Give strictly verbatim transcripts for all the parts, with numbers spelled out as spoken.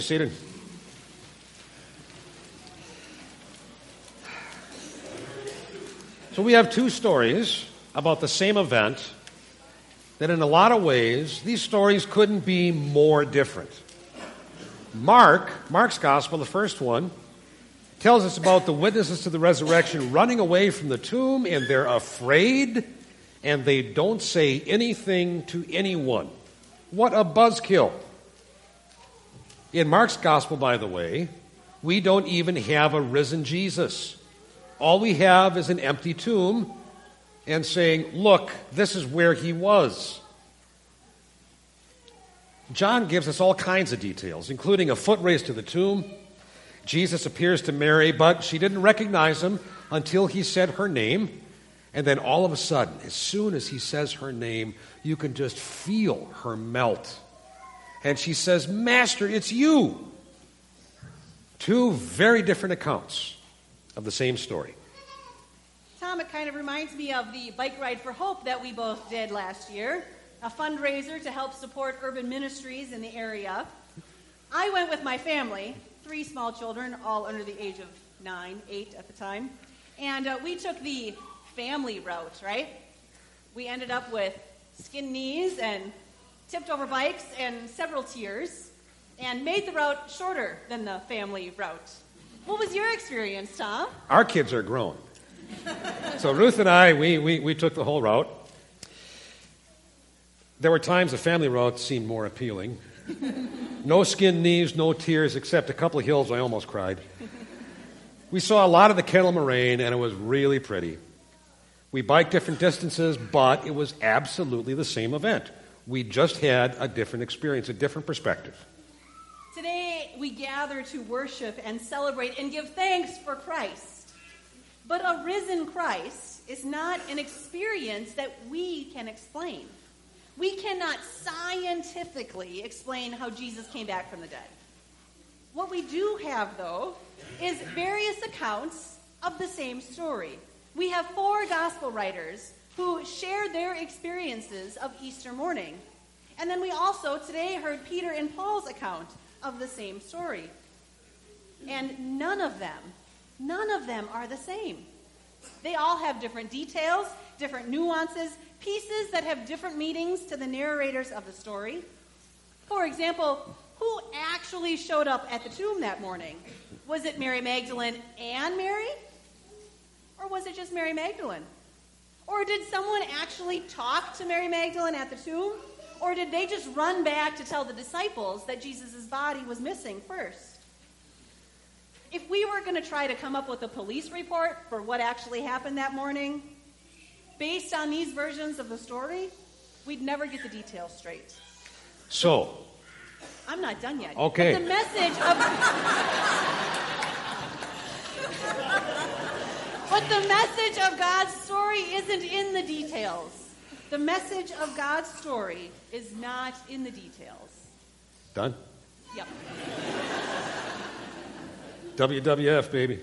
Seated. So we have two stories about the same event that in a lot of ways, these stories couldn't be more different. Mark, Mark's gospel, the first one, tells us about the witnesses to the resurrection running away from the tomb, and they're afraid, and they don't say anything to anyone. What a buzzkill. In Mark's gospel, by the way, we don't even have a risen Jesus. All we have is an empty tomb and saying, look, this is where he was. John gives us all kinds of details, including a foot race to the tomb. Jesus appears to Mary, but she didn't recognize him until he said her name. And then all of a sudden, as soon as he says her name, you can just feel her melt. And she says, Master, it's you. Two very different accounts of the same story. Tom, it kind of reminds me of the Bike Ride for Hope that we both did last year, a fundraiser to help support urban ministries in the area. I went with my family, three small children, all under the age of nine, eight at the time, and uh, we took the family route, right? We ended up with skinned knees and tipped over bikes and several tears, and made the route shorter than the family route. What was your experience, Tom? Our kids are grown. So Ruth and I, we, we, we took the whole route. There were times the family route seemed more appealing. No skinned knees, no tears, except a couple of hills I almost cried. We saw a lot of the Kettle Moraine, and it was really pretty. We biked different distances, but it was absolutely the same event. We just had a different experience, a different perspective. Today, we gather to worship and celebrate and give thanks for Christ. But a risen Christ is not an experience that we can explain. We cannot scientifically explain how Jesus came back from the dead. What we do have, though, is various accounts of the same story. We have four gospel writers who shared their experiences of Easter morning. And then we also today heard Peter and Paul's account of the same story. And none of them, none of them are the same. They all have different details, different nuances, pieces that have different meanings to the narrators of the story. For example, who actually showed up at the tomb that morning? Was it Mary Magdalene and Mary? Or was it just Mary Magdalene? Or did someone actually talk to Mary Magdalene at the tomb? Or did they just run back to tell the disciples that Jesus' body was missing first? If we were going to try to come up with a police report for what actually happened that morning, based on these versions of the story, we'd never get the details straight. So, I'm not done yet. Okay. But the message of But the message of God's story isn't in the details. The message of God's story is not in the details. Done? Yep. W W F, baby.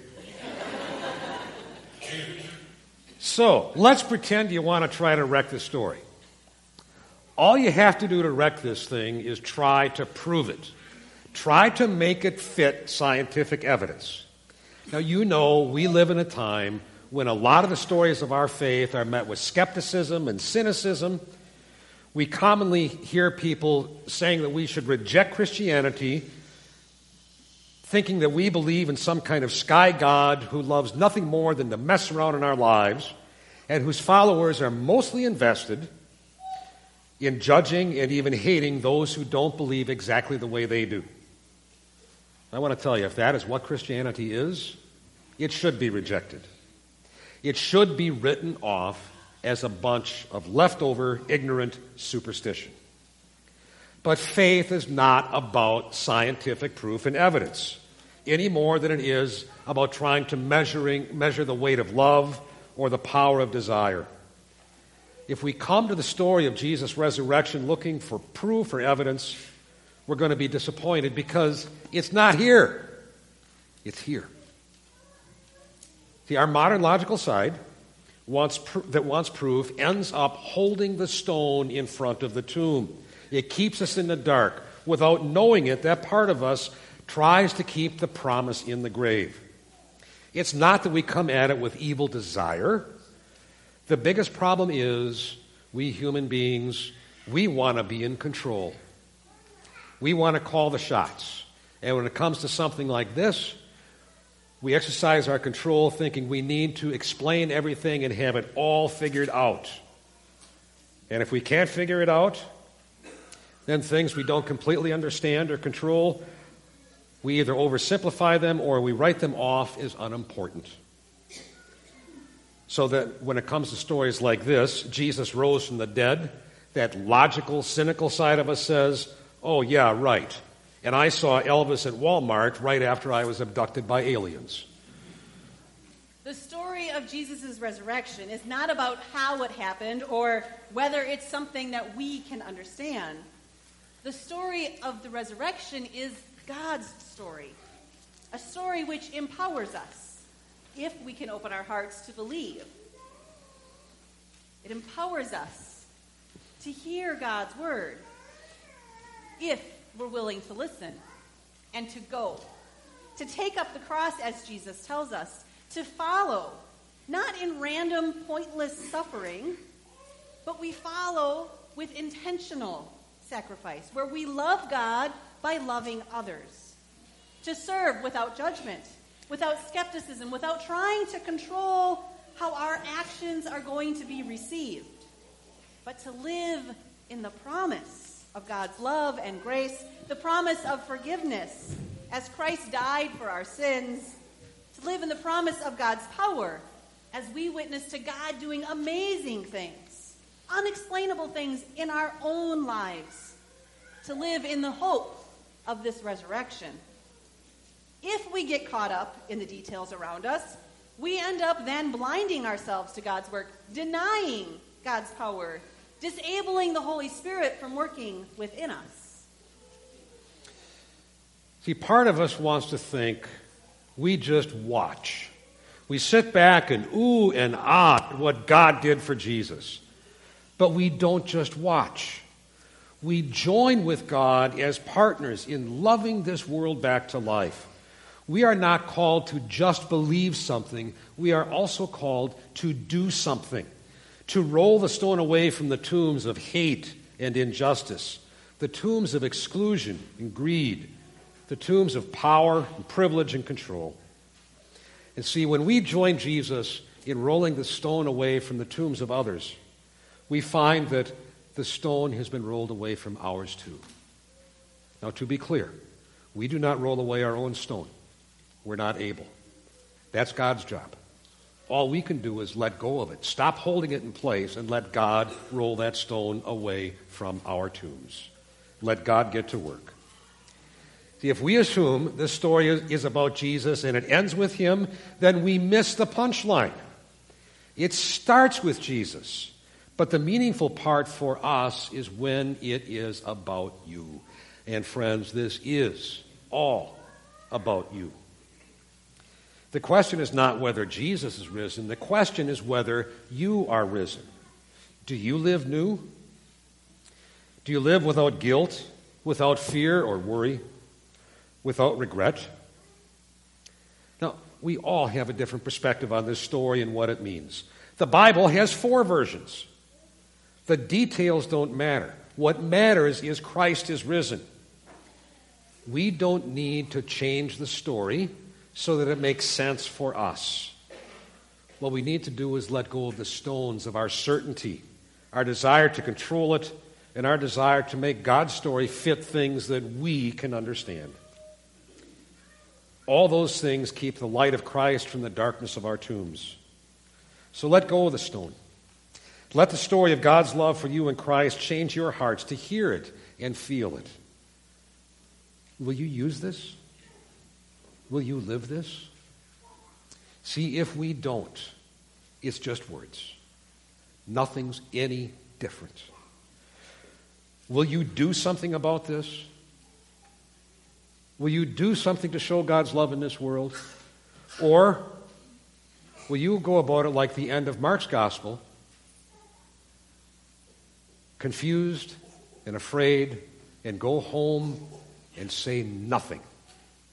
So, let's pretend you want to try to wreck the story. All you have to do to wreck this thing is try to prove it. Try to make it fit scientific evidence. Now, you know we live in a time when a lot of the stories of our faith are met with skepticism and cynicism. We commonly hear people saying that we should reject Christianity, thinking that we believe in some kind of sky god who loves nothing more than to mess around in our lives and whose followers are mostly invested in judging and even hating those who don't believe exactly the way they do. I want to tell you, if that is what Christianity is, it should be rejected. It should be written off as a bunch of leftover, ignorant superstition. But faith is not about scientific proof and evidence, any more than it is about trying to measuring, measure the weight of love or the power of desire. If we come to the story of Jesus' resurrection looking for proof or evidence, we're going to be disappointed because it's not here. It's here. See, our modern logical side wants pr- that wants proof ends up holding the stone in front of the tomb. It keeps us in the dark. Without knowing it, that part of us tries to keep the promise in the grave. It's not that we come at it with evil desire. The biggest problem is we human beings, we want to be in control. We want to call the shots. And when it comes to something like this, we exercise our control thinking we need to explain everything and have it all figured out. And if we can't figure it out, then things we don't completely understand or control, we either oversimplify them or we write them off as unimportant. So that when it comes to stories like this, Jesus rose from the dead, that logical, cynical side of us says, oh, yeah, right. And I saw Elvis at Walmart right after I was abducted by aliens. The story of Jesus' resurrection is not about how it happened or whether it's something that we can understand. The story of the resurrection is God's story, a story which empowers us if we can open our hearts to believe. It empowers us to hear God's word if we're willing to listen and to go, to take up the cross as Jesus tells us, to follow, not in random, pointless suffering, but we follow with intentional sacrifice, where we love God by loving others, to serve without judgment, without skepticism, without trying to control how our actions are going to be received, but to live in the promise of God's love and grace, the promise of forgiveness as Christ died for our sins, to live in the promise of God's power as we witness to God doing amazing things, unexplainable things in our own lives, to live in the hope of this resurrection. If we get caught up in the details around us, we end up then blinding ourselves to God's work, denying God's power, disabling the Holy Spirit from working within us. See, part of us wants to think we just watch. We sit back and ooh and ah at what God did for Jesus. But we don't just watch. We join with God as partners in loving this world back to life. We are not called to just believe something. We are also called to do something, to roll the stone away from the tombs of hate and injustice, the tombs of exclusion and greed, the tombs of power and privilege and control. And see, when we join Jesus in rolling the stone away from the tombs of others, we find that the stone has been rolled away from ours too. Now, to be clear, we do not roll away our own stone. We're not able. That's God's job. All we can do is let go of it. Stop holding it in place and let God roll that stone away from our tombs. Let God get to work. See, if we assume this story is about Jesus and it ends with him, then we miss the punchline. It starts with Jesus, but the meaningful part for us is when it is about you. And friends, this is all about you. The question is not whether Jesus is risen. The question is whether you are risen. Do you live new? Do you live without guilt, without fear or worry, without regret? Now, we all have a different perspective on this story and what it means. The Bible has four versions. The details don't matter. What matters is Christ is risen. We don't need to change the story so that it makes sense for us. What we need to do is let go of the stones of our certainty, our desire to control it, and our desire to make God's story fit things that we can understand. All those things keep the light of Christ from the darkness of our tombs. So let go of the stone. Let the story of God's love for you in Christ change your hearts to hear it and feel it. Will you use this? Will you live this? See, if we don't, it's just words. Nothing's any different. Will you do something about this? Will you do something to show God's love in this world? Or will you go about it like the end of Mark's gospel, confused and afraid, and go home and say nothing?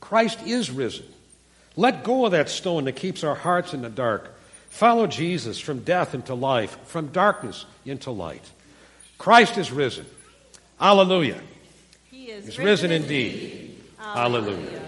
Christ is risen. Let go of that stone that keeps our hearts in the dark. Follow Jesus from death into life, from darkness into light. Christ is risen. Hallelujah. He is He's risen, risen indeed. Hallelujah. Hallelujah.